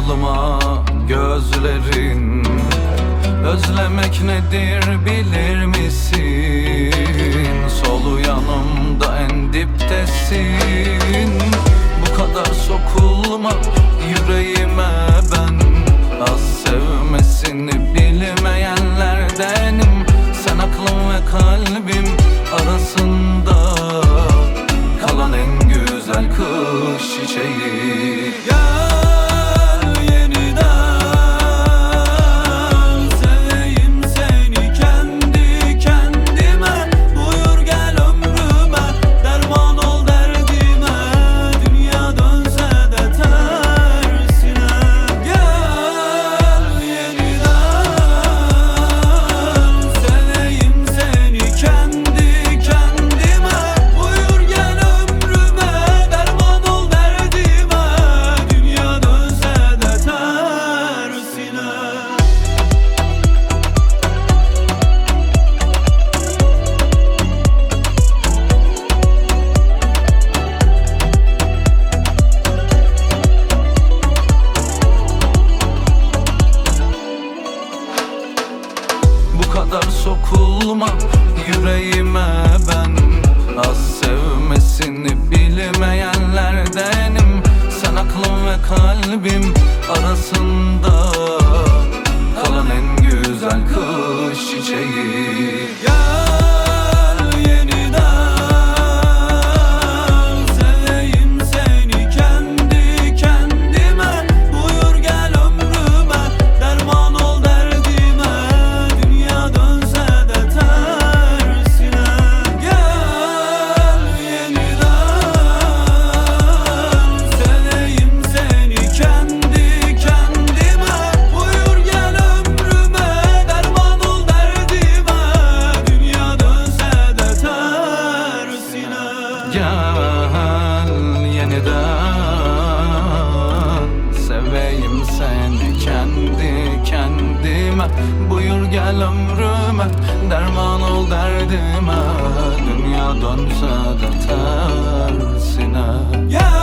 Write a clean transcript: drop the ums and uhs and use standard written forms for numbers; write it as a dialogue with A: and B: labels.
A: aklıma gözlerin. Özlemek nedir bilir misin? Solu yanımda en diptesin. Bu kadar sokulma yüreğime ben. Az sevmesini bilmeyenlerdenim. Sen aklım ve kalbim arasında kalan en güzel kış çiçeği. Bu kadar sokulma yüreğime ben. Az sevmesini bilmeyenlerdenim. Sen aklım ve kalbim arasında kalan en güzel kış çiçeği. Gel yeniden seveyim seni kendi kendime. Buyur gel ömrüme, derman ol derdime. Dünya dönse de tersine.